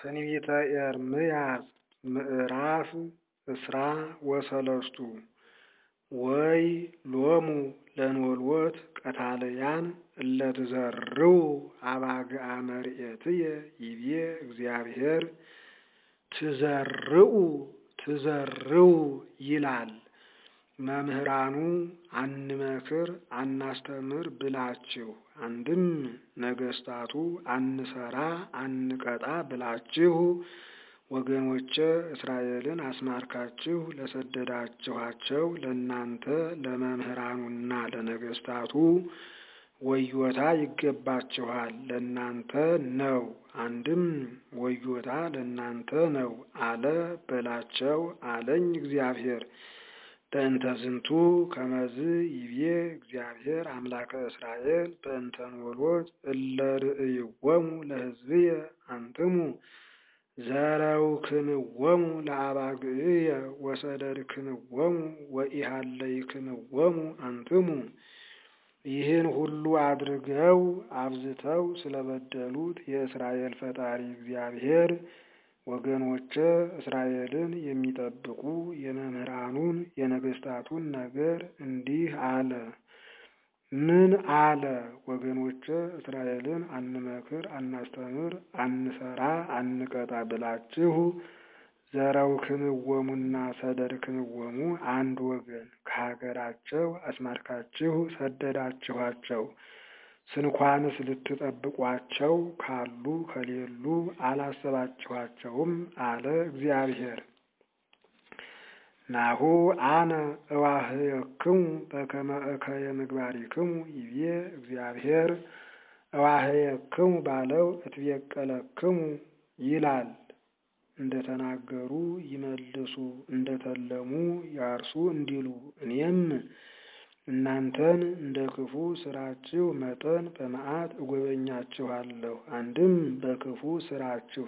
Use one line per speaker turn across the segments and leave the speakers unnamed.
ትንቢተ ኤርምያስ ምዕራፍ እስራ ወሰለስቱ ወይ ሎሙ ለንወልወት ቀታልያን እለ ትዘርው አባግዓ መርኤትየ ይቤ እግዚአብሔር ትዘርው ይላል። መምህራኑ አንመክር አናስተምር ብላችሁ አንድም ነገስታቱ አንሰራ አንቀጣ ብላችሁ ወገኖቼ እስራኤልን አስማርካችሁ ለሰደዳችኋቸው ለናንተ ለመምህራኑና ለነገስታቱ ወዮታ ይገባችኋል፣ ለናንተ ነው። አንድም ወዮታ ለናንተ ነው አለ በላቸው አለኝ እግዚአብሔር። በእንተ ዝንቱ ከመዝ ይቤ እግዚአብሔር አምላከ እስራኤል በእንተ ንወልወት እለ ርእይዎሙ ለሕዝብየ አንትሙ ዘረውክንዎሙ ለአባግዕየ ወሰደድክንዎሙ ወኢሃለይክንዎሙ አንትሙ። ይህን ሁሉ አድርገው አብዝተው ስለበደሉት የእስራኤል ፈጣሪ እግዚአብሔር ወገኖቼ እስራኤልን የሚጠብቁ የመምህራኑን የነገስታቱን ነገር እንዲህ አለ። ምን አለ? ወገኖቼ እስራኤልን አንመክር አናስተምር አንሰራ አንቀጣ ብላችሁ ዘረውክንዎሙና ሰደድክንዎሙ አንድ ወገን ከሀገራቸው አስማርካችሁ ሰደዳችኋቸው። ስንኳንስ ልትጠብቋቸው ካሉ ከሌሉ አላሰባችኋቸውም አለ እግዚአብሔር። ናሁ አነ እዋህየክሙ በከመ እከየ ምግባሪክሙ ይቤ እግዚአብሔር። እዋህየክሙ ባለው እትቤቀለክሙ ይላል። እንደተናገሩ ይመልሱ እንደተለሙ ያርሱ እንዲሉ እኔም እናንተን እንደ ክፉ ስራችሁ መጠን በመዓት እጎበኛችኋለሁ። አንድም በክፉ ስራችሁ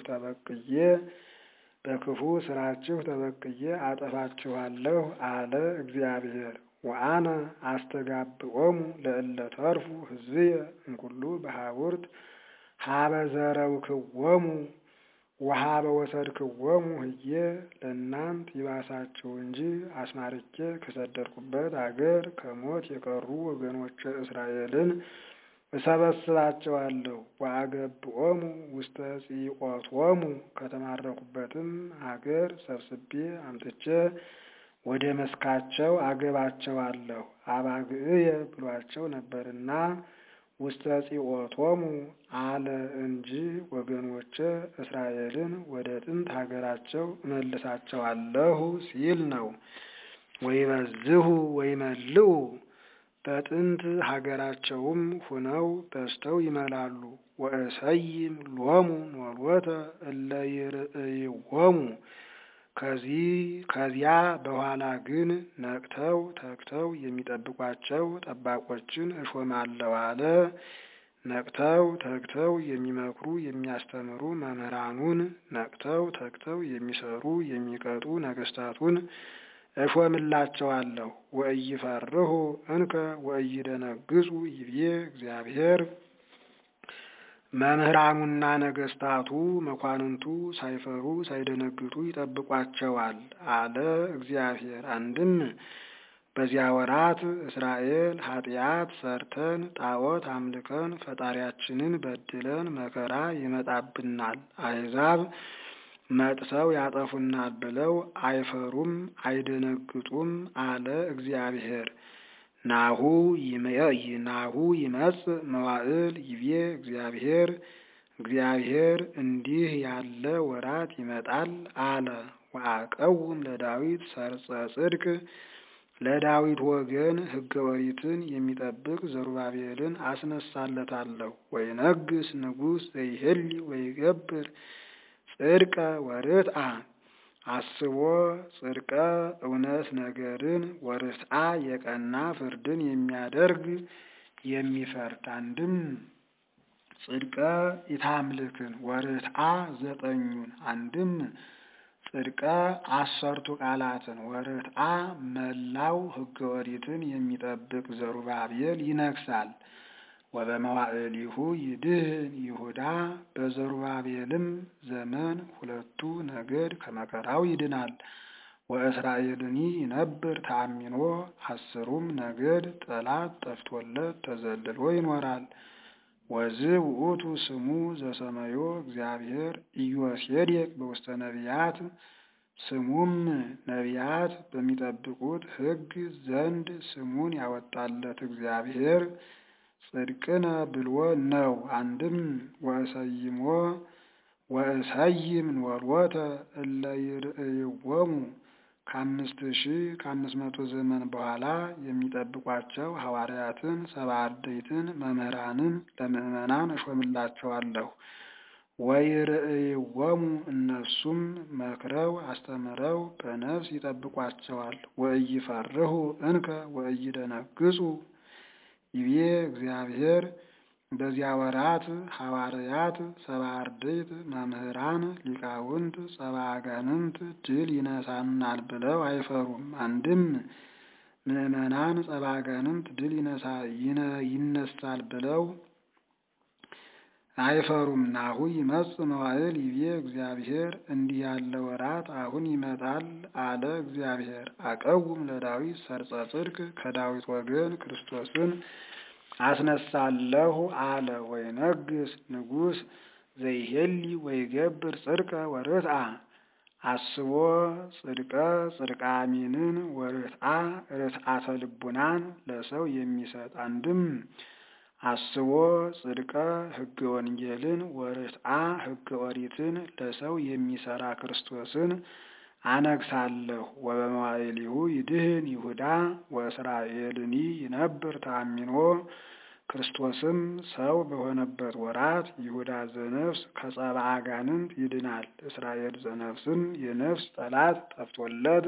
ተበቅዬ አጠፋችኋለሁ አለ እግዚአብሔር። ወአነ አስተጋብኦሙ ለእለ ተርፉ ሕዝብየ እምኩሉ በሀቡርት ሀበ ዘረውክዎሙ ወሀበ ወሰድክዎሙ ህዬ። ለእናንት ይባሳችሁ እንጂ አስማርኬ ከሰደድኩበት አገር ከሞት የቀሩ ወገኖቼ እስራኤልን እሰበስባቸዋለሁ። ወአገብኦሙ ውስተ ጽዮቶሙ ከተማረኩበትም አገር ሰብስቤ አምጥቼ ወደ መስካቸው አገባቸዋለሁ። አባግዕየ ብሏቸው ነበርና ውስተ ጽዮቶሙ አለ እንጂ ወገኖቼ እስራኤልን ወደ ጥንት ሀገራቸው እመልሳቸዋለሁ ሲል ነው። ወይበዝሁ ወይመልኡ በጥንት ሀገራቸውም ሁነው በዝተው ይመላሉ። ወእሰይም ሎሙ ንወልወተ እለ ይርእይዎሙ ከዚያ በኋላ ግን ነቅተው ተግተው የሚጠብቋቸው ጠባቆችን እሾማለሁ አለ። ነቅተው ተግተው የሚመክሩ የሚያስተምሩ መምህራኑን፣ ነቅተው ተግተው የሚሰሩ የሚቀጡ ነገስታቱን እሾምላቸዋለሁ። ወኢይፈርሁ እንከ ወኢይደነግጹ ይቤ እግዚአብሔር። መምህራኑና ነገስታቱ መኳንንቱ ሳይፈሩ ሳይደነግጡ ይጠብቋቸዋል አለ እግዚአብሔር። አንድም በዚያ ወራት እስራኤል ኃጢአት ሰርተን ጣዖት አምልከን ፈጣሪያችንን በድለን መከራ ይመጣብናል፣ አሕዛብ መጥተው ያጠፉናል ብለው አይፈሩም አይደነግጡም አለ እግዚአብሔር። ናሁ ይመጽእ መዋዕል ይቤ እግዚአብሔር እንዲህ ያለ ወራት ይመጣል አለ። ወአቀውም ለዳዊት ሰርጸ ጽድቅ ለዳዊት ወገን ሕገ ኦሪትን የሚጠብቅ ዘሩባቤልን አስነሳለታለሁ። ወይነግስ ንጉሥ ዘይህሊ ወይገብር ጽድቀ ወርትዓ አስቦ ጽድቀ እውነት ነገርን ወርትዓ የቀና ፍርድን የሚያደርግ የሚፈርድ። አንድም ጽድቀ ኢታምልክን ወርትዓ ዘጠኙን አንድም ጽድቀ 10ቱ ቃላትን ወርትዓ መላው ሕገ ኦሪትን የሚጠብቅ ዘሩባቤል ይነግሳል። ወበመዋዕሊሁ ይድህን ይሁዳ በዘሩባቤልም ዘመን ሁለቱ ነገድ ከመከራው ይድናል። ወእስራኤልኒ ይነብር ተአሚኖ 10ሩም ነገድ ጠላት ጠፍቶለት ተዘልሎ ይኖራል። ወዝ ውእቱ ስሙ ዘሰመዮ እግዚአብሔር ኢዮሴዴቅ በውስተ ነቢያት ስሙም ነቢያት በሚጠብቁት ሕግ ዘንድ ስሙን ያወጣለት እግዚአብሔር ጽድቅነ ብሎ ነው። አንድም ወእሰይም ኖሎተ እለ ይርእይዎሙ ከ5500 ዘመን በኋላ የሚጠብቋቸው ሐዋርያትን 70 አርድእትን መምህራንን ለምእመናን እሾምላቸዋለሁ። ወይርእይዎሙ እነሱም መክረው አስተምረው በነፍስ ይጠብቋቸዋል። ወኢይፈርሁ እንከ ወኢይደነግጹ ይቤ እግዚአብሔር በዚያ ወራት ሐዋርያት 70 አርድእት መምህራን ሊቃውንት 70 አጋንንት ድል ይነሳናል ብለው አይፈሩም። አንድም ምእመናን 70 አጋንንት ድል ይነሳል ብለው አይፈሩም። ናሁ ይመጽእ መዋዕል ይቤ እግዚአብሔር እንዲህ ያለ ወራት አሁን ይመጣል አለ እግዚአብሔር። አቀውም ለዳዊት ሰርጸ ጽድቅ ከዳዊት ወገን ክርስቶስን አስነሳለሁ አለ። ወይነግስ ንጉሥ ዘይሄሊ ወይገብር ጽድቀ ወርትዓ አስቦ ጽድቀ ጽድቃሚንን ወርትዓ ርትዓተ ልቡናን ለሰው የሚሰጥ አንድም አስቦ ጽድቀ ሕገ ወንጌልን ወርትዓ ሕገ ኦሪትን ለሰው የሚሰራ ክርስቶስን አነግሳለሁ። ወበመዋዕሊሁ ይድህን ይሁዳ ወእስራኤልኒ ይነብር ተአሚኖ ክርስቶስም ሰው በሆነበት ወራት ይሁዳ ዘነፍስ ከጸብአ አጋንንት ይድናል። እስራኤል ዘነፍስም የነፍስ ጠላት ጠፍቶለት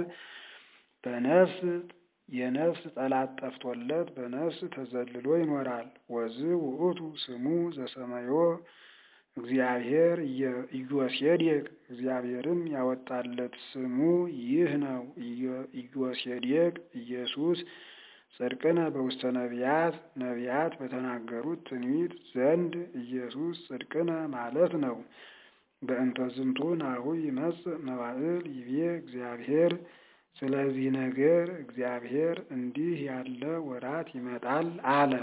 በነፍስ ተዘልሎ ይኖራል። ወዝ ውእቱ ስሙ ዘሰመዮ እግዚአብሔር ኢዮሴዴቅ እግዚአብሔርም ያወጣለት ስሙ ይህ ነው። ኢዮሴዴቅ ኢየሱስ ጽድቅነ በውስተ ነቢያት ነቢያት በተናገሩት ትንቢት ዘንድ ኢየሱስ ጽድቅነ ማለት ነው። በእንተ ዝንቱ ናሁ ይመጽእ መዋዕል ይቤ እግዚአብሔር ስለዚህ ነገር እግዚአብሔር እንዲህ ያለ ወራት ይመጣል አለ።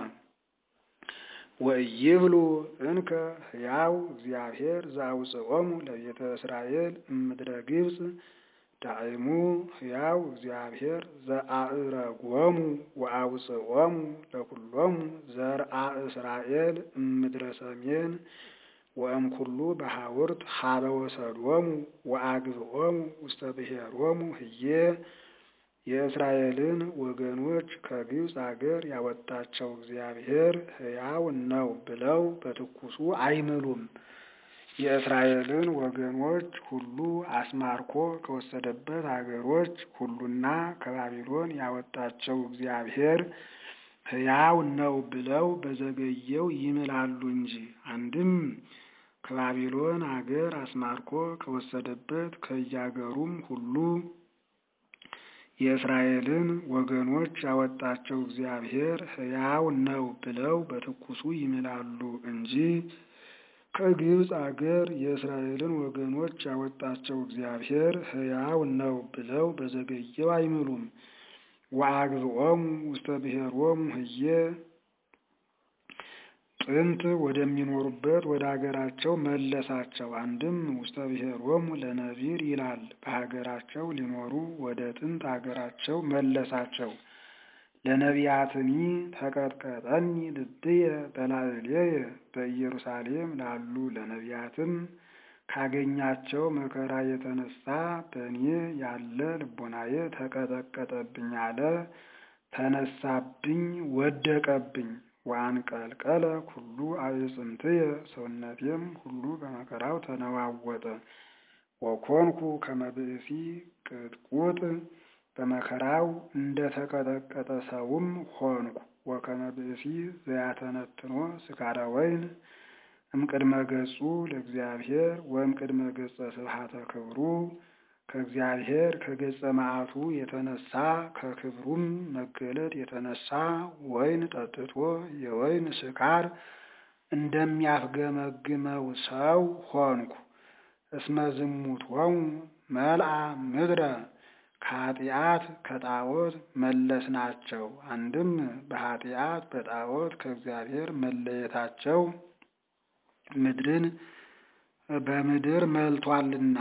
ወኢይብሉ እንከ ሕያው እግዚአብሔር ዘአውጽኦሙ ለቤተ እስራኤል እምድረ ግብጽ ዳእሙ ሕያው እግዚአብሔር ዘአዕረጎሙ ወአውጽኦሙ ለኩሎሙ ዘርአ እስራኤል እምድረ ሰሜን ወእምኩሉ በሐውርት ሀበ ወሰዶሙ ወአግብኦሙ ውስተ ብሔሮሙ ህዬ የእስራኤልን ወገኖች ከግብጽ አገር ያወጣቸው እግዚአብሔር ሕያው ነው ብለው በትኩሱ አይምሉም። የእስራኤልን ወገኖች ሁሉ አስማርኮ ከወሰደበት አገሮች ሁሉና ከባቢሎን ያወጣቸው እግዚአብሔር ሕያው ነው ብለው በዘገየው ይምላሉ እንጂ። አንድም ከባቢሎን አገር አስማርኮ ከወሰደበት ከያገሩም ሁሉ የእስራኤልን ወገኖች ያወጣቸው እግዚአብሔር ሕያው ነው ብለው በትኩሱ ይምላሉ እንጂ ከግብጽ አገር የእስራኤልን ወገኖች ያወጣቸው እግዚአብሔር ሕያው ነው ብለው በዘገየው አይምሉም። ወአግብኦሙ ውስተ ብሔሮሙ ህዬ ጥንት ወደሚኖሩበት ወደ ሀገራቸው መለሳቸው። አንድም ውስተ ብሔሮሙ ለነቢር ይላል። በሀገራቸው ሊኖሩ ወደ ጥንት ሀገራቸው መለሳቸው። ለነቢያትኒ ተቀጥቀጠኒ ልብየ በላዕሌየ በኢየሩሳሌም ላሉ ለነቢያትም ካገኛቸው መከራ የተነሳ በእኔ ያለ ልቦናዬ ተቀጠቀጠብኝ አለ። ተነሳብኝ ወደቀብኝ። ወአንቀልቀለ ኩሉ አዕጽምትየ ሰውነቴም ሁሉ በመከራው ተነዋወጠ። ወኮንኩ ከመ ብእሲ ቅጥቁጥ በመከራው እንደተቀጠቀጠ ሰውም ሆንኩ። ወከመ ብእሲ ዘያተነትኖ ስካረ ወይን እምቅድመ ገጹ ለእግዚአብሔር ወእምቅድመ ገጸ ስብሐተ ክብሩ ከእግዚአብሔር ከገጸ መዓቱ የተነሳ ከክብሩም መገለጥ የተነሳ ወይን ጠጥቶ የወይን ስካር እንደሚያፍገመግመው ሰው ሆንኩ። እስመ ዝሙቶሙ መልአ ምድረ ከኃጢአት ከጣዖት መለስናቸው። አንድም በኃጢአት በጣዖት ከእግዚአብሔር መለየታቸው ምድርን በምድር መልቷልና።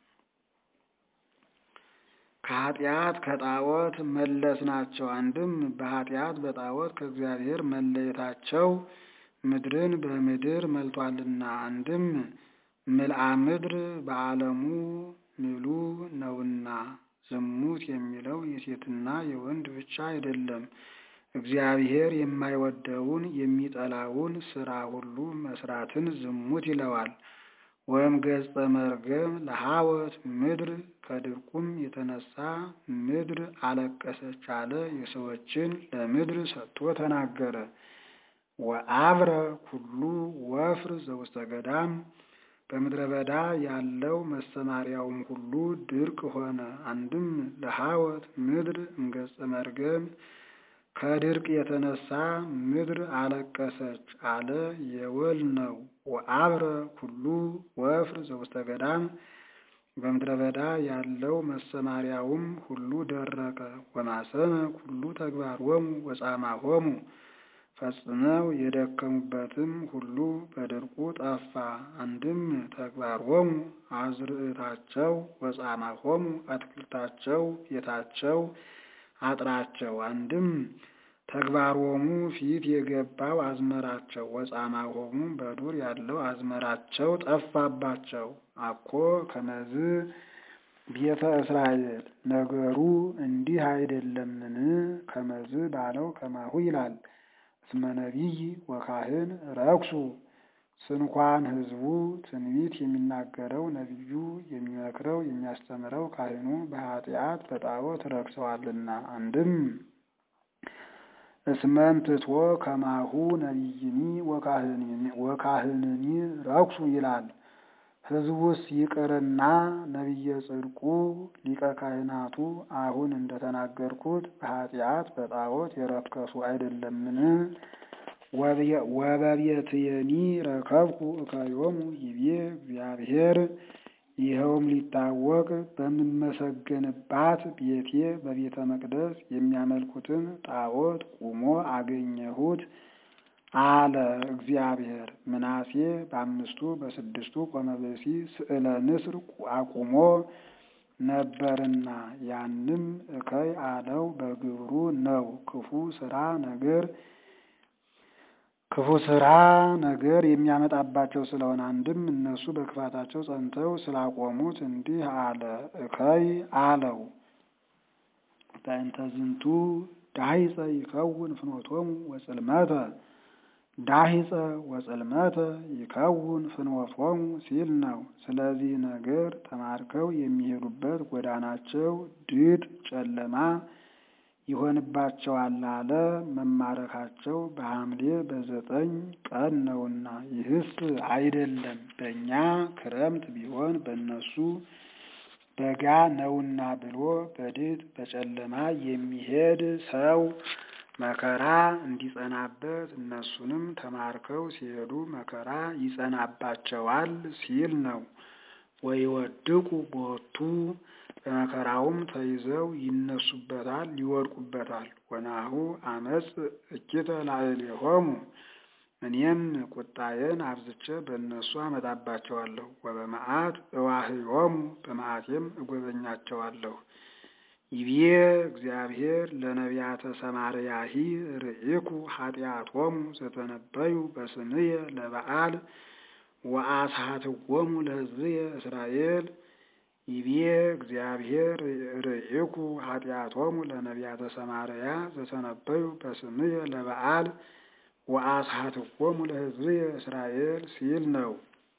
ከኃጢአት ከጣዖት መለስናቸው። አንድም በኃጢአት በጣዖት ከእግዚአብሔር መለየታቸው ምድርን በምድር መልቷልና። አንድም ምልአ ምድር በዓለሙ ምሉ ነውና። ዝሙት የሚለው የሴትና የወንድ ብቻ አይደለም። እግዚአብሔር የማይወደውን የሚጠላውን ስራ ሁሉ መስራትን ዝሙት ይለዋል። ወይም ገጸ መርገም ለሃወት ምድር ከድርቁም የተነሳ ምድር አለቀሰች አለ። የሰዎችን ለምድር ሰጥቶ ተናገረ። ወአብረ ኩሉ ወፍር ዘውስተ ገዳም በምድረ በዳ ያለው መሰማሪያውም ሁሉ ድርቅ ሆነ። አንድም ለሃወት ምድር እንገጸ መርገም ከድርቅ የተነሳ ምድር አለቀሰች አለ። የወል ነው። ወአብረ ኩሉ ወፍር ዘውስተ ገዳም በምድረ በዳ ያለው መሰማሪያውም ሁሉ ደረቀ። ወማሰነ ኩሉ ተግባሮሙ ወጻማሆሙ ፈጽመው የደከሙበትም ሁሉ በድርቁ ጠፋ። አንድም ተግባሮሙ አዝርዕታቸው ወጻማሆሙ አትክልታቸው ቤታቸው አጥራቸው። አንድም ተግባሮሙ ፊት የገባው አዝመራቸው ወጻማሆሙ በዱር ያለው አዝመራቸው ጠፋባቸው። አኮ ከመዝ ቤተ እስራኤል ነገሩ እንዲህ አይደለምን? ከመዝ ባለው ከማሁ ይላል። እስመ ነቢይ ወካህን ረክሱ ስንኳን ሕዝቡ ትንቢት የሚናገረው ነቢዩ የሚመክረው የሚያስተምረው ካህኑ በኃጢአት በጣዖት ረክሰዋልና። አንድም እስመን ትቶ ከማሁ ነቢይኒ ወካህንኒ ረክሱ ይላል። ሕዝቡስ ይቅርና ነቢየ ጽድቁ ሊቀ ካህናቱ አሁን እንደተናገርኩት በኃጢአት በጣዖት የረከሱ አይደለምን? ወበቤትየኒ ረከብኩ እከዮሙ ይቤ እግዚአብሔር ይኸውም ሊታወቅ በምመሰገንባት ቤቴ በቤተ መቅደስ የሚያመልኩትን ጣዖት ቁሞ አገኘሁት አለ እግዚአብሔር። ምናሴ በአምስቱ በስድስቱ ቆመ ብእሲ ስዕለ ንስር አቁሞ ነበርና ያንም እከይ አለው በግብሩ ነው። ክፉ ስራ ነገር የሚያመጣባቸው ስለሆነ አንድም እነሱ በክፋታቸው ጸንተው ስላቆሙት እንዲህ አለ እከይ አለው። በእንተ ዝንቱ ዳሂፀ ይከውን ፍኖቶሙ ወጽልመተ ዳሂፀ ወጽልመተ ይከውን ፍኖቶሙ ሲል ነው። ስለዚህ ነገር ተማርከው የሚሄዱበት ጎዳናቸው ድጥ ጨለማ ይሆንባቸዋል አለ። መማረካቸው በሐምሌ በ9 ቀን ነውና። ይህስ አይደለም በእኛ ክረምት ቢሆን በእነሱ በጋ ነውና ብሎ በድጥ በጨለማ የሚሄድ ሰው መከራ እንዲጸናበት እነሱንም ተማርከው ሲሄዱ መከራ ይጸናባቸዋል ሲል ነው። ወይወድቁ ቦቱ በመከራውም ተይዘው ይነሱበታል ይወድቁበታል። ወናሁ አመጽ እኪተ ላዕሌሆሙ እኔም ቁጣዬን አብዝቼ በእነሱ አመጣባቸዋለሁ። ወበመዓት እዋህዮሙ በመዓቴም እጎበኛቸዋለሁ። ይቤ እግዚአብሔር ለነቢያተ ሰማርያሂ ርኢኩ ኃጢአቶሙ ዘተነበዩ በስምየ ለበዓል ወአስሐትዎሙ ለሕዝብየ እስራኤል። ይቤ እግዚአብሔር ርኢኩ ኃጢአቶሙ ለነቢያተ ሰማርያ ዘተነበዩ በስምየ ለበዓል ወአስሐትዎሙ ለሕዝብየ እስራኤል ሲል ነው።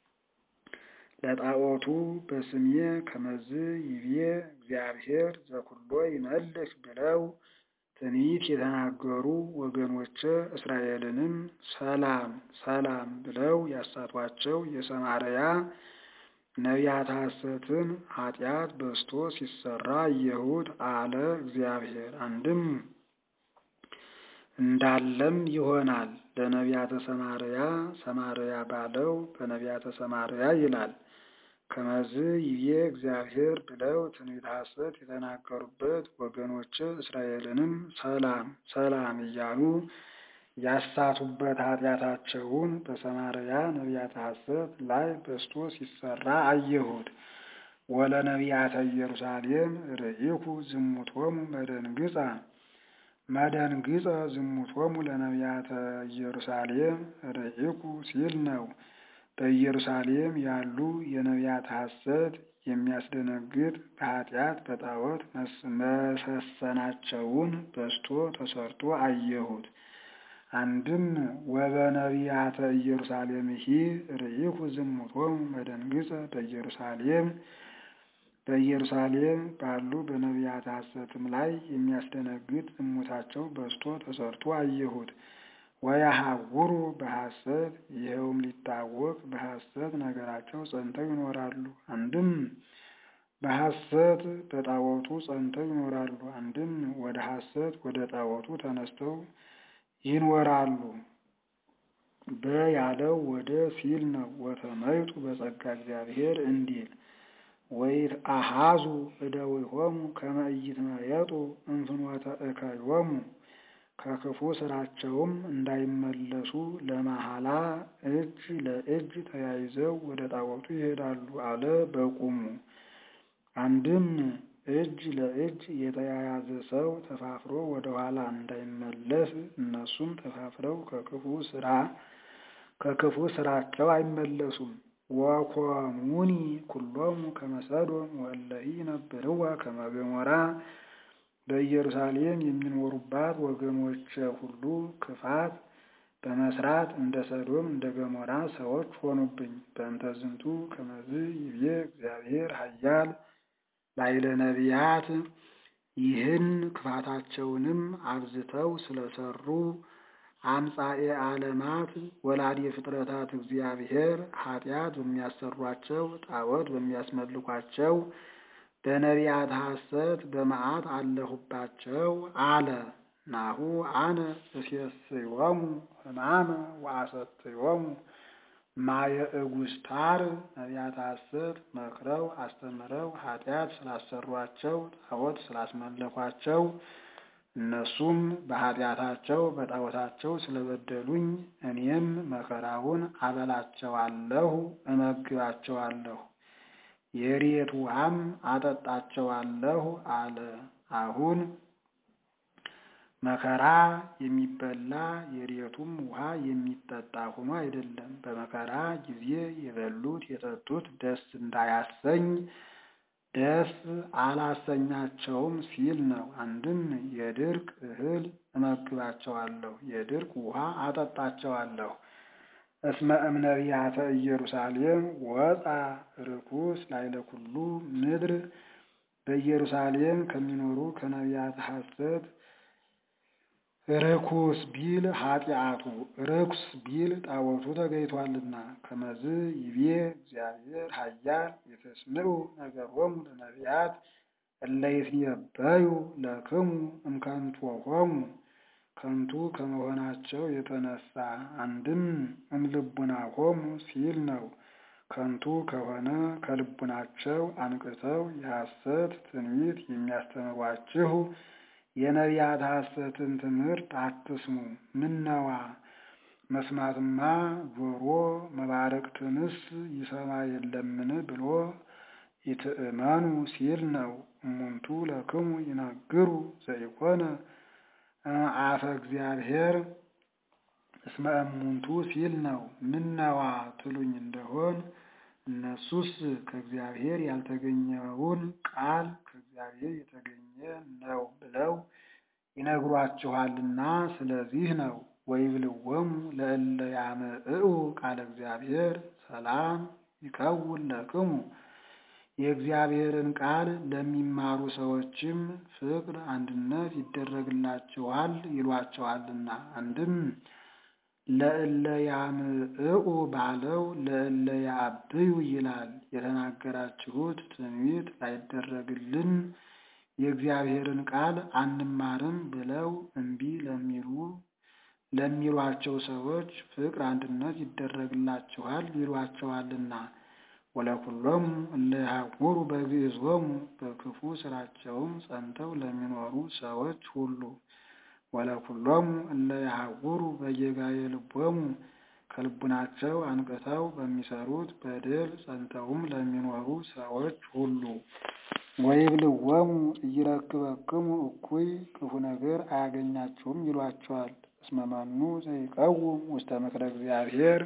ለጣዖቱ በስሜ ከመዝ ይቤ እግዚአብሔር ዘኩሎ ይመልክ ብለው ትንቢት የተናገሩ ወገኖች እስራኤልንም ሰላም ሰላም ብለው ያሳቷቸው የሰማርያ ነቢያተ ሐሰትን ኃጢአት በዝቶ ሲሰራ አየሁት አለ እግዚአብሔር። አንድም እንዳለም ይሆናል። ለነቢያተ ሰማርያ ባለው በነቢያተ ሰማርያ ይላል። ከመዝ ይቤ እግዚአብሔር ብለው ትንቢተ ሐሰት የተናገሩበት ወገኖች እስራኤልንም ሰላም እያሉ ያሳቱበት ኃጢአታቸውን በሰማርያ ነቢያተ ሐሰት ላይ በዝቶ ሲሰራ አየሁት። ወለነቢያተ ኢየሩሳሌም ርኢኩ ዝሙቶሙ መደንግጸ ዝሙቶሙ ለነቢያተ ኢየሩሳሌም ርኢኩ ሲል ነው። በኢየሩሳሌም ያሉ የነቢያተ ሐሰት የሚያስደነግጥ በኃጢአት በጣዖት መሰሰናቸውን በዝቶ ተሰርቶ አየሁት። አንድም ወበነቢያተ ኢየሩሳሌምሂ ርኢኩ ዝሙቶሙ መደንግጸ በኢየሩሳሌም ባሉ በነቢያተ ሐሰትም ላይ የሚያስደነግጥ ዝሙታቸው በዝቶ ተሰርቶ አየሁት። ወያሐውሩ በሐሰት ይኸውም ሊታወቅ በሐሰት ነገራቸው ጸንተው ይኖራሉ። አንድም በሐሰት በጣዖቱ ጸንተው ይኖራሉ። አንድም ወደ ሐሰት ወደ ጣዖቱ ተነስተው ይኖራሉ። በያለው ወደ ሲል ነው። ወተመይጡ በጸጋ እግዚአብሔር እንዲል ወይትአሐዙ እደዊሆሙ ከመ ኢይትመየጡ እምፍኖተ እከዮሙ ከክፉ ስራቸውም እንዳይመለሱ ለመሐላ እጅ ለእጅ ተያይዘው ወደ ጣዖቱ ይሄዳሉ አለ በቁሙ። አንድም እጅ ለእጅ የተያያዘ ሰው ተፋፍሮ ወደ ኋላ እንዳይመለስ እነሱም ተፋፍረው ከክፉ ስራቸው አይመለሱም። ወኮሙኒ ኩሎሙ ከመ ሰዶም ወእለሂ ይነብርዋ ከመ ገሞራ በኢየሩሳሌም የሚኖሩባት ወገኖች ሁሉ ክፋት በመስራት እንደ ሰዶም እንደ ገሞራ ሰዎች ሆኑብኝ። በእንተ ዝንቱ ከመዝ ይቤ እግዚአብሔር ኃያል ላዕለ ነቢያት ይህን ክፋታቸውንም አብዝተው ስለሰሩ አምጻኤ ዓለማት ወላዲ ፍጥረታት እግዚአብሔር ኃጢአት በሚያሰሯቸው ጣዖት በሚያስመልኳቸው በነቢያት ሐሰት በመዓት አለሁባቸው አለ። ናሁ አነ እሴስዮሙ ሕማመ ወአሰትዮሙ ማየ እጉስታር ነቢያተ ሐሰት መክረው አስተምረው ኃጢአት ስላሰሯቸው ጣዖት ስላስመለኳቸው እነሱም በኃጢአታቸው በጣዖታቸው ስለበደሉኝ እኔም መከራውን አበላቸዋለሁ እመግባቸዋለሁ የሬት ውሃም አጠጣቸዋለሁ አለ። አሁን መከራ የሚበላ የሬቱም ውሃ የሚጠጣ ሆኖ አይደለም። በመከራ ጊዜ የበሉት የጠጡት ደስ እንዳያሰኝ ደስ አላሰኛቸውም ሲል ነው። አንድም የድርቅ እህል እመግባቸዋለሁ የድርቅ ውሃ አጠጣቸዋለሁ። እስመ እምነቢያተ ኢየሩሳሌም ወፃ ርኩስ ላዕለ ኩሉ ምድር በኢየሩሳሌም ከሚኖሩ ከነቢያተ ሐሰት ርኩስ ቢል ኃጢአቱ ርኩስ ቢል ጣዖቱ ተገይቷልና። ከመዝ ይቤ እግዚአብሔር ኃያል የተስምዑ ነገሮሙ ለነቢያት እለ ይትነበዩ ለክሙ እምከንቶሆሙ ከንቱ ከመሆናቸው የተነሳ አንድም እምልቡናሆሙ ሲል ነው። ከንቱ ከሆነ ከልቡናቸው አንቅተው የሐሰት ትንቢት የሚያስተምሯችሁ የነቢያት ሐሰትን ትምህርት አትስሙ። ምነዋ መስማትማ ጆሮ መባረቅትንስ ይሰማ የለምን ብሎ ይትእመኑ ሲል ነው። እሙንቱ ለክሙ ይነግሩ ዘኢኮነ አፈ እግዚአብሔር እስመ እሙንቱ ሲል ነው። ምነዋ ትሉኝ እንደሆን እነሱስ ከእግዚአብሔር ያልተገኘውን ቃል ከእግዚአብሔር የተገኘ ነው ብለው ይነግሯችኋልና ስለዚህ ነው። ወይብልወሙ ለእለ ያመጽኡ ቃለ እግዚአብሔር ሰላም ይከውን ለክሙ የእግዚአብሔርን ቃል ለሚማሩ ሰዎችም ፍቅር አንድነት ይደረግላችኋል ይሏቸዋልና። አንድም ለእለ ያምዕኡ ባለው ለእለ ያብዩ ይላል። የተናገራችሁት ትንቢት ላይደረግልን የእግዚአብሔርን ቃል አንማርም ብለው እምቢ ለሚሏቸው ሰዎች ፍቅር አንድነት ይደረግላችኋል ይሏቸዋልና። ወለኩሎሙ እለ ይሃውሩ በግዕዞሙ በክፉ ስራቸውም ጸንተው ለሚኖሩ ሰዎች ሁሉ ወለኩሎሙ እለ ይሃውሩ በጌጋየ ልቦሙ ከልቡናቸው አንቅተው በሚሰሩት በደል ጸንተውም ለሚኖሩ ሰዎች ሁሉ ወይብልዎሙ ኢይረክበክሙ እኩይ ክፉ ነገር አያገኛችሁም ይሏቸዋል። እስመ መኑ ዘይቀውም ውስተ ምክረ እግዚአብሔር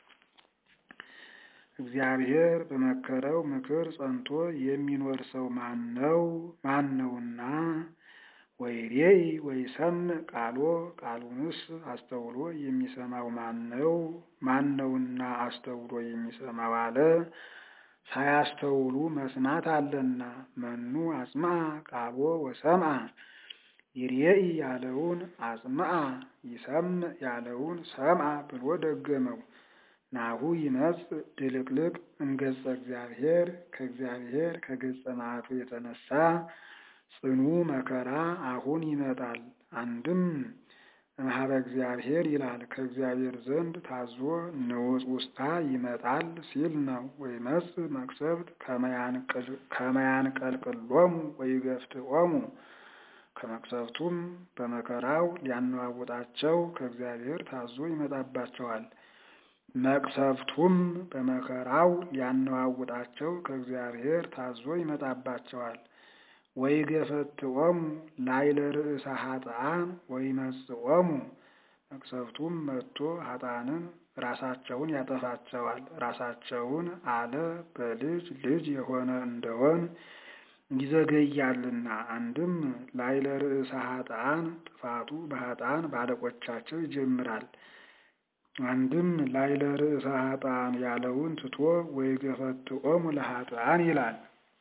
እግዚአብሔር በመከረው ምክር ጸንቶ የሚኖር ሰው ማነውና ወይሬኢ ወይሰምዕ ቃሎ ቃሉንስ አስተውሎ የሚሰማው ማነውና አስተውሎ የሚሰማው አለ። ሳያስተውሉ መስማት አለና። መኑ አጽምዐ ቃሎ ወሰምዐ ይሬኢ ያለውን አጽምዐ ይሰምዕ ያለውን ሰምዐ ብሎ ደገመው። ናሁ ይመጽእ ድልቅልቅ እምገጸ እግዚአብሔር ከእግዚአብሔር ከገጸ መዓቱ የተነሳ ጽኑ መከራ አሁን ይመጣል። አንድም እምኀበ እግዚአብሔር ይላል ከእግዚአብሔር ዘንድ ታዞ ንዑፅ ውስታ ይመጣል ሲል ነው። ወይመጽእ መቅሰፍት ከመ ያንቀልቅሎሙ ወይገፍትዖሙ ከመቅሰፍቱም በመከራው ሊያነዋውጣቸው ከእግዚአብሔር ታዞ ይመጣባቸዋል። መቅሰፍቱም በመከራው ሊያነዋውጣቸው ከእግዚአብሔር ታዞ ይመጣባቸዋል። ወይገፈትዖሙ ላዕለ ርእሰ ኃጥኣን ወይመጽኦሙ መቅሰፍቱም መጥቶ ኃጥኣንን ራሳቸውን ያጠፋቸዋል። ራሳቸውን አለ በልጅ ልጅ የሆነ እንደሆን ይዘገያልና። አንድም ላዕለ ርእሰ ኃጥኣን ጥፋቱ በኃጥኣን ባለቆቻቸው ይጀምራል። አንድም ላዕለ ርእሰ ኃጥኣን ያለውን ትቶ ወይገፈትዖሙ ለኃጥኣን ይላል።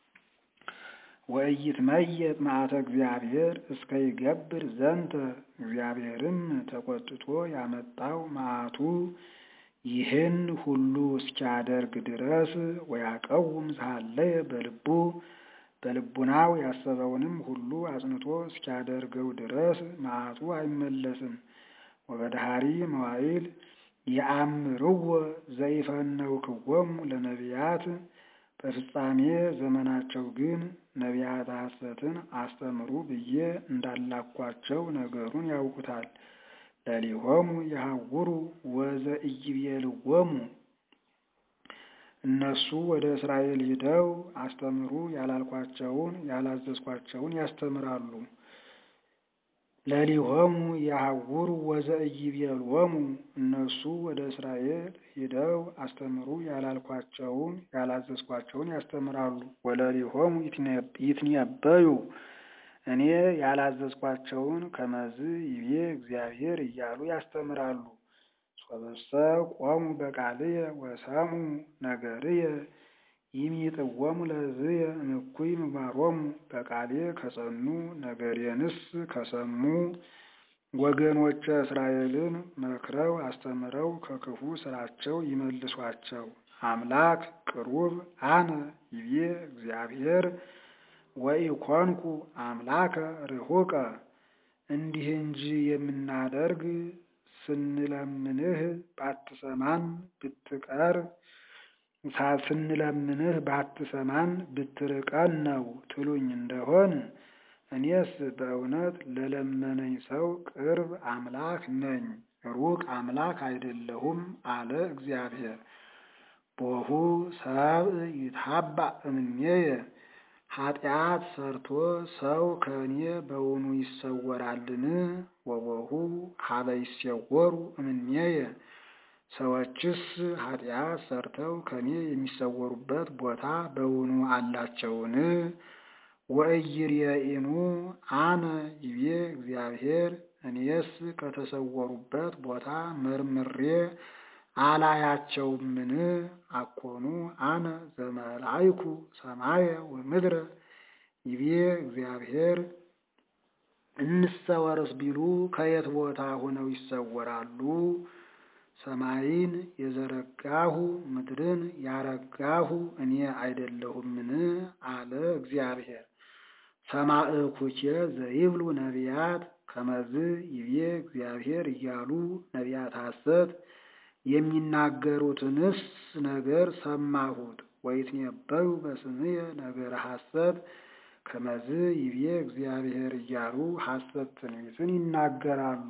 ወኢይትመየጥ መዓተ እግዚአብሔር እስከ ይገብር ዘንተ እግዚአብሔርም ተቆጥቶ ያመጣው መዓቱ ይህን ሁሉ እስኪያደርግ ድረስ ወያቀውም ዘሃለየ በልቡ በልቡናው ያሰበውንም ሁሉ አጽንቶ እስኪያደርገው ድረስ መዓቱ አይመለስም። ወበዳህሪ መዋዕል የአምርዎ ዘይፈነውክዎሙ ለነቢያት በፍጻሜ ዘመናቸው ግን ነቢያት ሐሰትን አስተምሩ ብዬ እንዳላኳቸው ነገሩን ያውቁታል። ለሊሆሙ የሐውሩ ወዘኢይቤልዎሙ እነሱ ወደ እስራኤል ሂደው አስተምሩ ያላልኳቸውን ያላዘዝኳቸውን ያስተምራሉ። ለሊሆሙ የሐውሩ ወዘኢይቤልዎሙ እነሱ ወደ እስራኤል ሂደው አስተምሩ ያላልኳቸውን ያላዘዝኳቸውን ያስተምራሉ። ወለሊሆሙ ይትነበዩ እኔ ያላዘዝኳቸውን ከመዝ ይቤ እግዚአብሔር እያሉ ያስተምራሉ። ሶበሰ ቆሙ በቃልየ ወሰምዑ ነገርየ ይሚጥዎሙ ለሕዝብየ እምኩይ ምግባሮሙ በቃሌ ከጸኑ ነገሬንስ ከሰሙ ወገኖቼ እስራኤልን መክረው አስተምረው ከክፉ ስራቸው ይመልሷቸው። አምላክ ቅሩብ አነ ይቤ እግዚአብሔር ወኢኮንኩ አምላከ ርሑቀ እንዲህ እንጂ የምናደርግ ስንለምንህ ባትሰማን ብትርቀን ነው ትሉኝ እንደሆን እኔስ በእውነት ለለመነኝ ሰው ቅርብ አምላክ ነኝ፣ ሩቅ አምላክ አይደለሁም አለ እግዚአብሔር። ቦሁ ሰብእ ይትሃባእ እምኔየ ኃጢአት ሰርቶ ሰው ከእኔ በውኑ ይሰወራልን? ወቦሁ ሀበ ይሰወሩ እምኔየ ሰዎችስ ኃጢአት ሰርተው ከኔ የሚሰወሩበት ቦታ በውኑ አላቸውን? ወኢይሬኢኑ አነ ይቤ እግዚአብሔር እኔስ ከተሰወሩበት ቦታ መርምሬ አላያቸውምን? አኮኑ አነ ዘመላይኩ ሰማየ ወምድረ ይቤ እግዚአብሔር እንሰወርስ ቢሉ ከየት ቦታ ሆነው ይሰወራሉ? ሰማይን የዘረጋሁ ምድርን ያረጋሁ እኔ አይደለሁምን? አለ እግዚአብሔር። ሰማዕኩኬ ዘይብሉ ነቢያት ከመዝ ይቤ እግዚአብሔር እያሉ ነቢያት ሐሰት የሚናገሩትንስ ነገር ሰማሁት። ወይትነበዩ በስምየ ነገረ ሐሰት ከመዝ ይቤ እግዚአብሔር እያሉ ሐሰት ትንቢትን ይናገራሉ።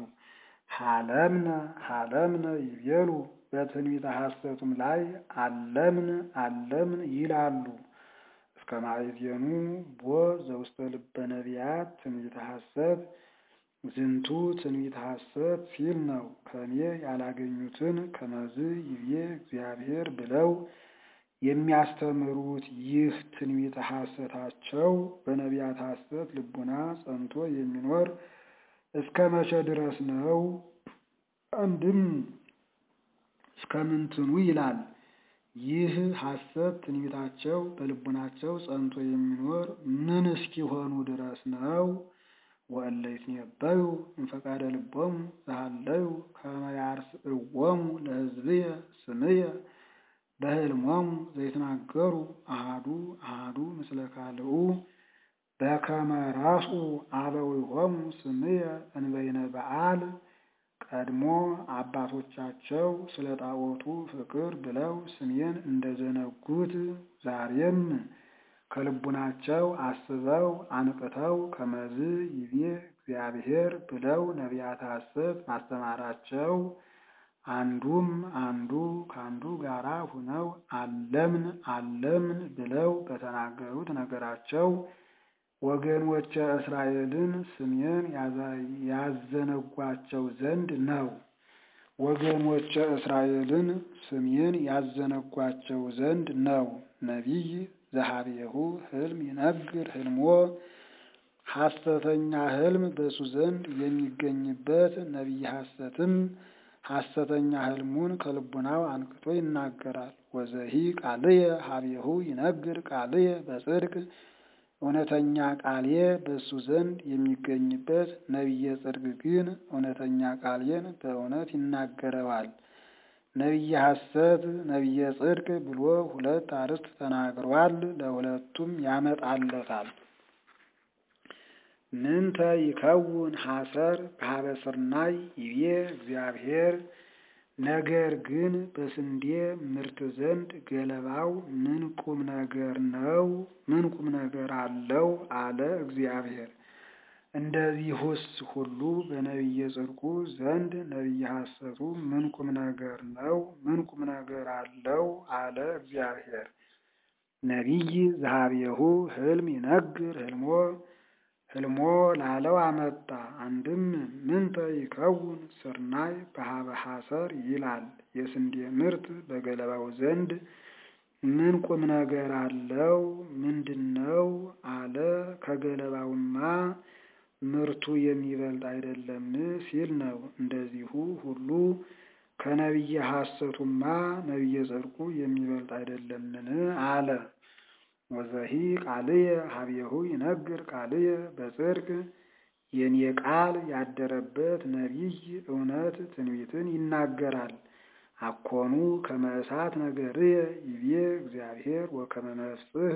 ሀለምነ ይቤሉ በትንቢተ ሐሰቱም ላይ አለምን ይላሉ። እስከ ማዕዜኑ ቦ ዘውስተ ልበ ነቢያት ትንቢተ ሐሰት ዝንቱ ትንቢተ ሐሰት ሲል ነው። ከኔ ያላገኙትን ከመዝ ይቤ እግዚአብሔር ብለው የሚያስተምሩት ይህ ትንቢተ ሐሰታቸው በነቢያት ሐሰት ልቡና ጸንቶ የሚኖር እስከ መቼ ድረስ ነው? አንድም እስከ ምንትኑ ይላል። ይህ ሐሰት ትንቢታቸው በልቡናቸው ጸንቶ የሚኖር ምን እስኪሆኑ ድረስ ነው? ወእለ ይትነበዩ እምፈቃደ ልቦሙ ዘሃለዩ ከመ ያርስዕዎሙ ለሕዝብየ ስምየ በሕልሞሙ ዘይትናገሩ አሐዱ ምስለ ካልኡ በከመ ረስዑ አበዊሆሙ ስምየ እንበይነ በዓል። ቀድሞ አባቶቻቸው ስለ ጣዖቱ ፍቅር ብለው ስሜን እንደዘነጉት ዛሬም ከልቡናቸው አስበው አንቅተው ከመዝ ይቤ እግዚአብሔር ብለው ነቢያት ሐሰት ማስተማራቸው አንዱ ከአንዱ ጋራ ሁነው አለምን ብለው በተናገሩት ነገራቸው ወገኖቼ እስራኤልን ስሜን ያዘነጓቸው ዘንድ ነው። ወገኖቼ እስራኤልን ስሜን ያዘነጓቸው ዘንድ ነው። ነቢይ ዘኀቤሁ ሕልም ይነግር ሕልሞ ሐሰተኛ ሕልም በሱ ዘንድ የሚገኝበት ነቢይ ሐሰትም ሐሰተኛ ሕልሙን ከልቡናው አንቅቶ ይናገራል። ወዘሂ ቃልየ ኀቤሁ ይነግር ቃልየ በጽድቅ እውነተኛ ቃልየ በሱ ዘንድ የሚገኝበት ነቢየ ጽድቅ ግን እውነተኛ ቃልየን በእውነት ይናገረዋል። ነቢየ ሐሰት ነቢየ ጽድቅ ብሎ ሁለት አርዕስት ተናግሯል። ለሁለቱም ያመጣለታል። ምንተ ይከውን ሐሰር በኀበ ስርናይ ይቤ እግዚአብሔር። ነገር ግን በስንዴ ምርት ዘንድ ገለባው ምን ቁም ነገር ነው? ምን ቁም ነገር አለው? አለ እግዚአብሔር። እንደዚሁስ ሁሉ በነቢየ ጽድቁ ዘንድ ነቢየ ሐሰቱ ምን ቁም ነገር ነው? ምን ቁም ነገር አለው? አለ እግዚአብሔር። ነቢይ ዘኀቤሁ ሕልም ይነግር ሕልሞ ላለው አመጣ። አንድም ምንተ ይከውን ስርናይ በኀበ ሐሰር ይላል። የስንዴ ምርት በገለባው ዘንድ ምን ቁም ነገር አለው? ምንድነው? አለ ከገለባውማ ምርቱ የሚበልጥ አይደለም ሲል ነው። እንደዚሁ ሁሉ ከነቢየ ሐሰቱማ ነቢየ ጽድቁ የሚበልጥ አይደለምን? አለ። ወዘሂ ቃልየ ኀቤሁ ይነግር ቃልየ በጽድቅ የኔ ቃል ያደረበት ነቢይ እውነት ትንቢትን ይናገራል። አኮኑ ከመ እሳት ነገርየ ይቤ እግዚአብሔር ወከመ መፍጽሕ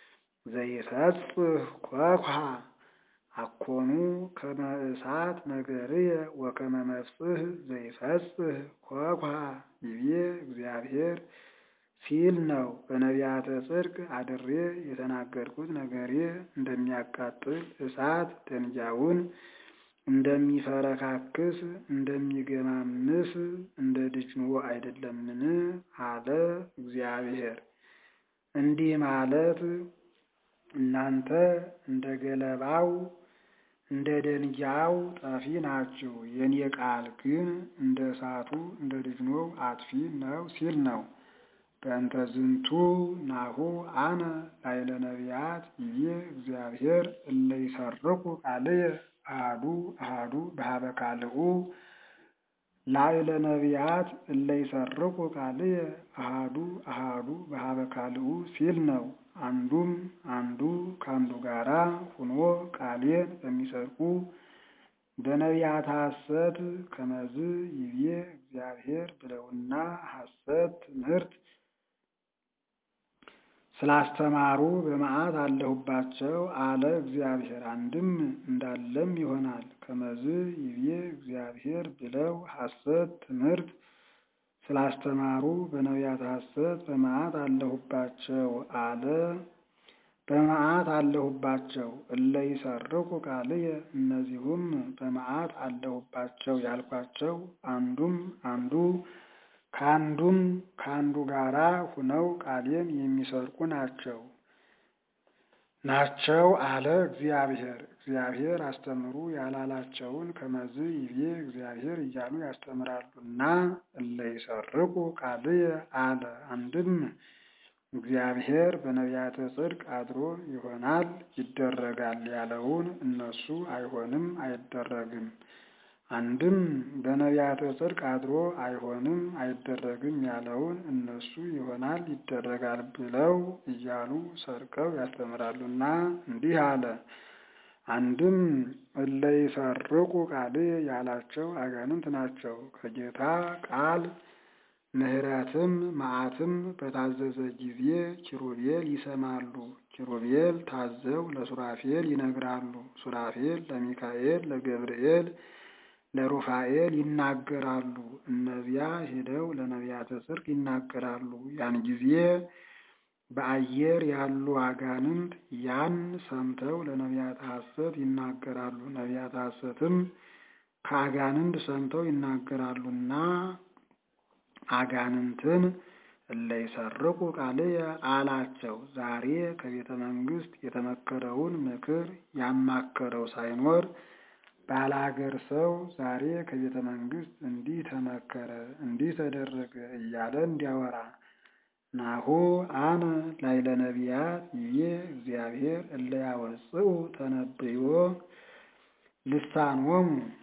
ዘይፈጽሕ ኮኵሃ። አኮኑ ከመ እሳት ነገርየ ወከመ መፍጽሕ ዘይፈጽሕ ኮኵሃ ይቤ እግዚአብሔር ሲል ነው። በነቢያተ ጽድቅ አድሬ የተናገርኩት ነገሬ እንደሚያቃጥል እሳት ደንጊያውን እንደሚፈረካክስ እንደሚገማምስ እንደ ድጅኖ አይደለምን? አለ እግዚአብሔር። እንዲህ ማለት እናንተ እንደ ገለባው እንደ ደንጊያው ጠፊ ናችሁ፣ የኔ ቃል ግን እንደ እሳቱ እንደ ድጅኖው አጥፊ ነው ሲል ነው። በእንተ ዝንቱ ናሁ አነ ላዕለ ነቢያት ይቤ እግዚአብሔር እለ ይሰርቁ ቃልየ አሐዱ በኀበ ካልኡ። ላዕለ ነቢያት እለ ይሰርቁ ቃልየ አሐዱ በኀበ ካልኡ ሲል ነው። አንዱ ከአንዱ ጋራ ሁኖ ቃሌን በሚሰርቁ በነቢያት ሐሰት ከመዝ ይቤ እግዚአብሔር ብለውና ሐሰት ትምህርት ስላስተማሩ በመዓት አለሁባቸው አለ እግዚአብሔር። አንድም እንዳለም ይሆናል። ከመዝ ይቤ እግዚአብሔር ብለው ሐሰት ትምህርት ስላስተማሩ በነቢያት ሐሰት በመዓት አለሁባቸው አለ። በመዓት አለሁባቸው እለ ይሰርቁ ቃልየ እነዚሁም በመዓት አለሁባቸው ያልኳቸው ከአንዱ ጋራ ሁነው ቃሌን የሚሰርቁ ናቸው አለ እግዚአብሔር። እግዚአብሔር አስተምሩ ያላላቸውን ከመዝ ይቤ እግዚአብሔር እያሉ ያስተምራሉና እለ ይሰርቁ ቃልየ አለ። አንድም እግዚአብሔር በነቢያተ ጽድቅ አድሮ ይሆናል ይደረጋል ያለውን እነሱ አይሆንም አይደረግም። አንድም በነቢያተ ጽድቅ አድሮ አይሆንም አይደረግም ያለውን እነሱ ይሆናል ይደረጋል ብለው እያሉ ሰርቀው ያስተምራሉና እንዲህ አለ። አንድም እለ ይሰርቁ ቃልየ ያላቸው አጋንንት ናቸው። ከጌታ ቃል ምሕረትም መዓትም በታዘዘ ጊዜ ኪሩቤል ይሰማሉ። ኪሩቤል ታዘው ለሱራፌል ይነግራሉ። ሱራፌል ለሚካኤል ለገብርኤል ለሩፋኤል ይናገራሉ። እነዚያ ሄደው ለነቢያተ ጽድቅ ይናገራሉ። ያን ጊዜ በአየር ያሉ አጋንንት ያን ሰምተው ለነቢያተ ሐሰት ይናገራሉ። ነቢያተ ሐሰትም ከአጋንንት ሰምተው ይናገራሉና አጋንንትን እለ ይሰርቁ ቃልየ አላቸው። ዛሬ ከቤተ መንግስት የተመከረውን ምክር ያማከረው ሳይኖር ባላገር ሰው ዛሬ ከቤተ መንግስት እንዲህ ተመከረ እንዲህ ተደረገ እያለ እንዲያወራ ናሁ አነ ላዕለ ነቢያት ይቤ እግዚአብሔር እለ ያወጽኡ ተነብዮ ልሳኖሙ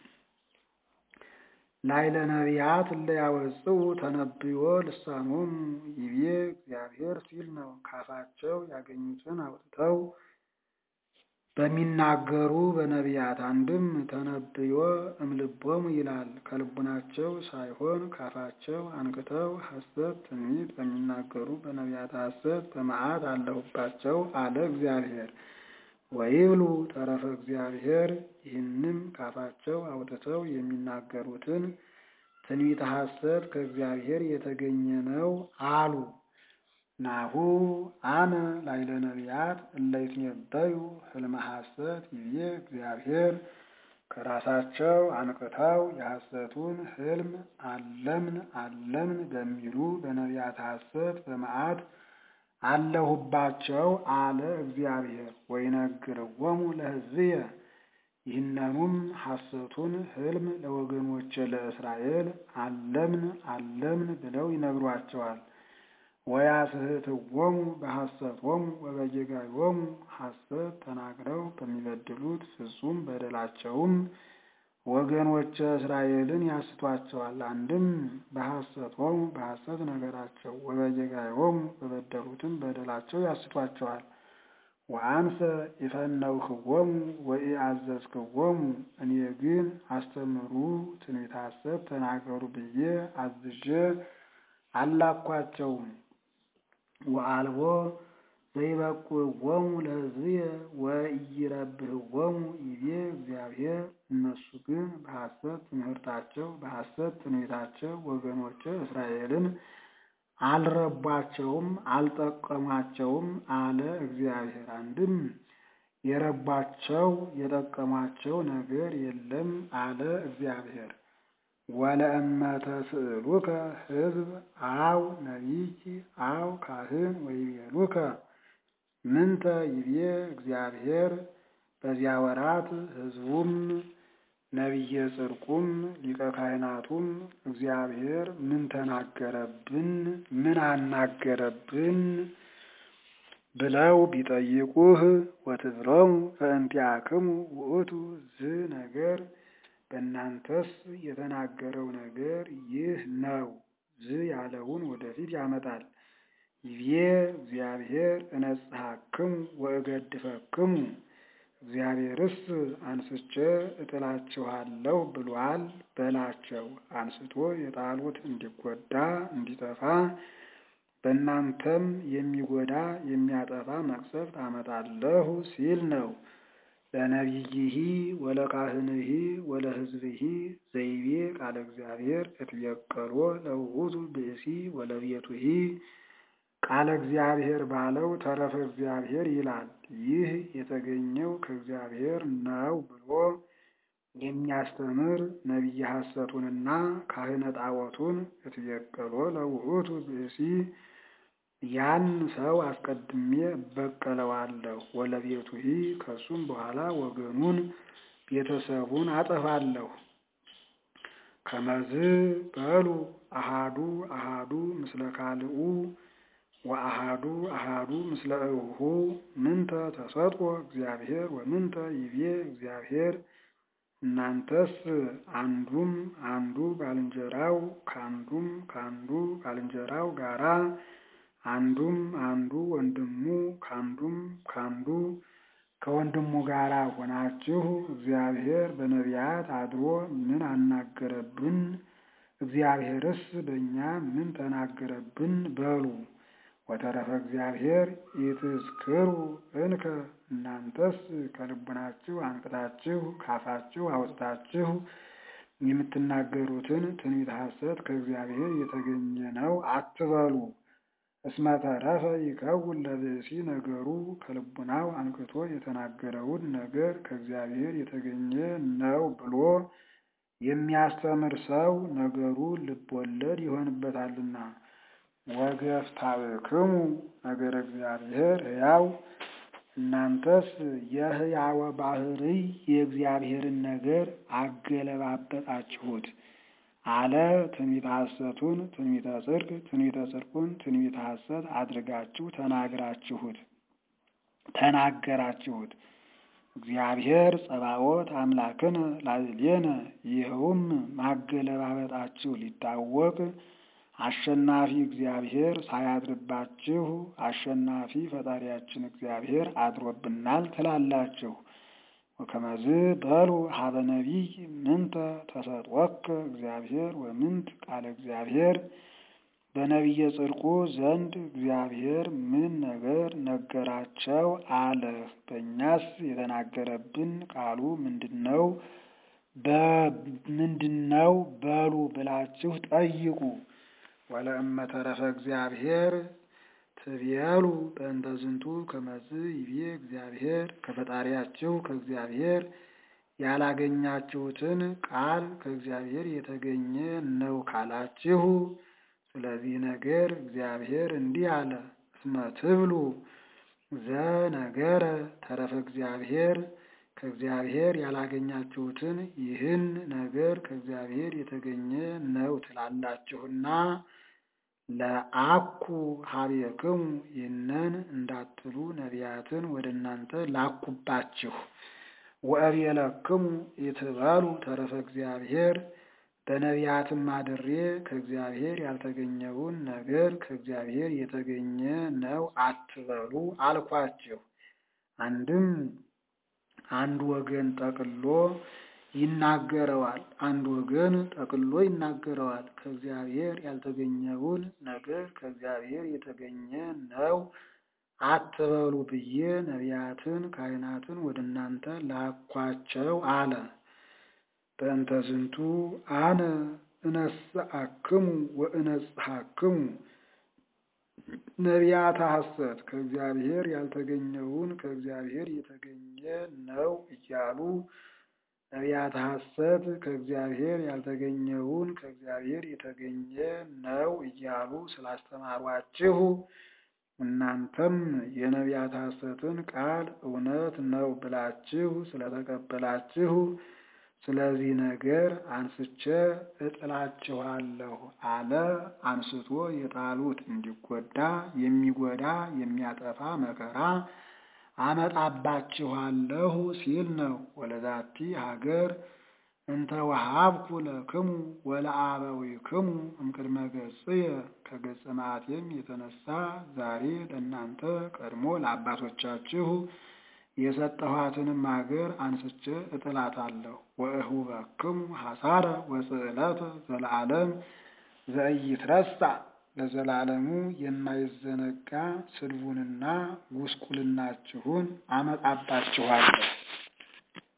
ላዕለ ነቢያት እለ ያወጽኡ ተነብዮ ልሳኖሙ ይቤ እግዚአብሔር ሲል ነው። ካፋቸው ያገኙትን አውጥተው በሚናገሩ በነቢያት። አንድም ተነብዮ እምልቦሙ ይላል። ከልቡናቸው ሳይሆን ካፋቸው አንቅተው ሐሰት ትንቢት በሚናገሩ በነቢያት ሐሰት በመዓት አለሁባቸው አለ እግዚአብሔር። ወይብሉ ተረፈ እግዚአብሔር ይህንም ካፋቸው አውጥተው የሚናገሩትን ትንቢተ ሐሰት ከእግዚአብሔር የተገኘ ነው አሉ። ናሁ አነ ላዕለ ነቢያት እለ ይትነበዩ ሕልመ ሐሰት ይቤ እግዚአብሔር ከራሳቸው አንቅተው የሐሰቱን ሕልም አለምን በሚሉ በነቢያት ሐሰት በመዓት አለሁባቸው አለ እግዚአብሔር። ወይነግርዎሙ ለሕዝብየ ይህንኑም ሐሰቱን ሕልም ለወገኖቼ ለእስራኤል አለምን ብለው ይነግሯቸዋል። ወያስሕትዎሙ በሐሰቶሙ ወበጌጋዮሙ ሐሰት ተናግረው በሚበድሉት ፍጹም በደላቸውም ወገኖቼ እስራኤልን ያስቷቸዋል። አንድም በሐሰቶሙ በሐሰት ነገራቸው ወበጌጋዮሙ በበደሉትም በደላቸው ያስቷቸዋል። ወአንሰ ኢፈነውክዎሙ ወኢአዘዝክዎሙ እኔ ግን አስተምሩ ትንቢተ ሐሰት ተናገሩ ብዬ አዝዤ አላኳቸውም። ወአልቦ ዘይበቁዎሙ ለሕዝብየ ወኢይረብህዎሙ ይቤ እግዚአብሔር እነሱ ግን በሐሰት ትምህርታቸው በሐሰት ትንቢታቸው ወገኖቼ እስራኤልን አልረቧቸውም አልጠቀሟቸውም አለ እግዚአብሔር። አንድም የረቧቸው የጠቀሟቸው ነገር የለም አለ እግዚአብሔር። ወለእመ ተስእሉከ ሕዝብ አው ነቢይ አው ካህን ወይቤሉከ ምንተ ይቤ እግዚአብሔር በዚያ ወራት ሕዝቡም ነቢየ ጽድቁም ሊቀ ካህናቱም እግዚአብሔር ምን ተናገረብን ምን አናገረብን ብለው ቢጠይቁህ ወትብሎሙ በእንቲአክሙ ውእቱ ነገር በእናንተስ የተናገረው ነገር ይህ ነው። ያለውን ወደፊት ያመጣል። ይቤ እግዚአብሔር እነጽሐክሙ ወእገድፈክሙ እግዚአብሔርስ አንስቼ እጥላችኋለሁ ብሏል በላቸው። አንስቶ የጣሉት እንዲጎዳ እንዲጠፋ በእናንተም የሚጎዳ የሚያጠፋ መቅሰፍት አመጣለሁ ሲል ነው። ለነቢይሂ ወለካህንሂ ወለሕዝብሂ ዘይቤ ቃለ እግዚአብሔር እትቤቀሎ ለውእቱ ብእሲ ወለቤቱሂ ቃለ እግዚአብሔር ባለው ተረፈ እግዚአብሔር ይላል። ይህ የተገኘው ከእግዚአብሔር ነው ብሎ የሚያስተምር ነቢየ ሐሰቱንና ካህነ ጣዖቱን እትቤቀሎ ለውእቱ ብእሲ ያን ሰው አስቀድሜ እበቀለዋለሁ፣ ወለቤቱሂ ከሱም በኋላ ወገኑን ቤተሰቡን አጠፋለሁ። ከመዝ በሉ አሃዱ አሃዱ ምስለ ካልኡ ወአሃዱ አሃዱ ምስለ እሁ ምንተ ተሰጥኦ እግዚአብሔር ወምንተ ይቤ እግዚአብሔር። እናንተስ አንዱም አንዱ ባልንጀራው ከአንዱ ባልንጀራው ጋራ አንዱም አንዱ ወንድሙ ከአንዱ ከወንድሙ ጋራ ሆናችሁ እግዚአብሔር በነቢያት አድሮ ምን አናገረብን? እግዚአብሔርስ በእኛ ምን ተናገረብን በሉ። ወተረፈ እግዚአብሔር ይትዝክሩ እንከ እናንተስ ከልቡናችሁ አንቅታችሁ ካፋችሁ አውጥታችሁ የምትናገሩትን ትንቢተ ሐሰት ከእግዚአብሔር የተገኘ ነው አትበሉ። እስመ ተረፈ ይከውን ለብእሲ ነገሩ ከልቡናው አንቅቶ የተናገረውን ነገር ከእግዚአብሔር የተገኘ ነው ብሎ የሚያስተምር ሰው ነገሩ ልብ ወለድ ይሆንበታልና። ወገፍታብክሙ ነገረ እግዚአብሔር ሕያው እናንተስ የሕያወ ባሕርይ የእግዚአብሔርን ነገር አገለባበጣችሁት አለ። ትንቢተ ሐሰቱን ትንቢተ ጽድቅ፣ ትንቢተ ጽድቁን ትንቢተ ሐሰት አድርጋችሁ ተናገራችሁት። እግዚአብሔር ጸባዖት አምላክን ላዕሌነ ይኸውም ማገለባበጣችሁ ሊታወቅ አሸናፊ እግዚአብሔር ሳያድርባችሁ አሸናፊ ፈጣሪያችን እግዚአብሔር አድሮብናል ትላላችሁ። ወከመዝ በሉ ሀበ ነቢይ ምንተ ተሰጥወከ እግዚአብሔር ወምንት ቃለ እግዚአብሔር። በነቢየ ጽድቁ ዘንድ እግዚአብሔር ምን ነገር ነገራቸው አለ። በእኛስ የተናገረብን ቃሉ ምንድነው በሉ ብላችሁ ጠይቁ። ወለእመ ተረፈ እግዚአብሔር ትቤሉ በእንተ ዝንቱ ከመዝ ይቤ እግዚአብሔር። ከፈጣሪያችሁ ከእግዚአብሔር ያላገኛችሁትን ቃል ከእግዚአብሔር የተገኘ ነው ካላችሁ፣ ስለዚህ ነገር እግዚአብሔር እንዲህ አለ። እስመ ትብሉ ዘነገረ ተረፈ እግዚአብሔር ከእግዚአብሔር ያላገኛችሁትን ይህን ነገር ከእግዚአብሔር የተገኘ ነው ትላላችሁና ለአኩ ሀቤክሙ ይህንን እንዳትሉ ነቢያትን ወደ እናንተ ላኩባችሁ። ወአብየለክሙ ይትበሉ ተረፈ እግዚአብሔር በነቢያትም አድሬ ከእግዚአብሔር ያልተገኘውን ነገር ከእግዚአብሔር የተገኘ ነው አትበሉ አልኳችሁ። አንድም አንድ ወገን ጠቅሎ ይናገረዋል፣ አንድ ወገን ጠቅሎ ይናገረዋል። ከእግዚአብሔር ያልተገኘውን ነገር ከእግዚአብሔር የተገኘ ነው አትበሉ ብዬ ነቢያትን ካህናትን ወደ እናንተ ላኳቸው አለ። በእንተ ዝንቱ አነ እነስአክሙ ወእነጽሐክሙ ነቢያተ ሐሰት ከእግዚአብሔር ያልተገኘውን ከእግዚአብሔር የተገኘ ነው እያሉ ነቢያተ ሐሰት ከእግዚአብሔር ያልተገኘውን ከእግዚአብሔር የተገኘ ነው እያሉ ስላስተማሯችሁ እናንተም የነቢያተ ሐሰትን ቃል እውነት ነው ብላችሁ ስለተቀበላችሁ ስለዚህ ነገር አንስቼ እጥላችኋለሁ አለ። አንስቶ የጣሉት እንዲጎዳ የሚጎዳ የሚያጠፋ መከራ አመጣባችኋለሁ ሲል ነው። ወለዛቲ ሀገር እንተ ወሀብኩ ለክሙ ወለአበዊክሙ እምቅድመ ገጽየ ከገጸ መዓቴም የተነሳ ዛሬ ለእናንተ ቀድሞ ለአባቶቻችሁ የሰጠኋትንም አገር አንስቼ እጥላታለሁ። ወእሁበክሙ ሐሳረ ወጽዕለተ ዘለዓለም ዘኢይትረሳ ለዘላለሙ የማይዘነጋ ስድቡንና ጉስቁልናችሁን አመጣባችኋለሁ።